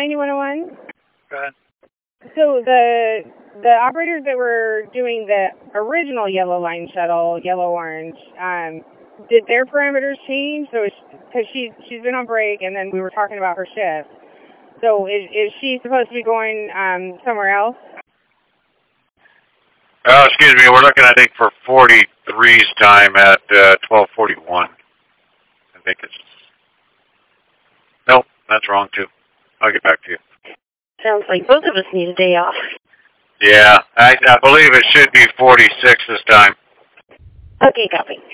9101? Go ahead. So the operators that were doing the original Yellow Line shuttle, yellow-orange, did their parameters change? So, because she's been on break, and then we were talking about her shift. So, is she supposed to be going somewhere else? Oh, excuse me. We're looking, I think, for 43's time at 12:41. I think it's. Nope, that's wrong too. I'll get back to you. Sounds like both of us need a day off. Yeah, I believe it should be 46 this time. Okay, copy.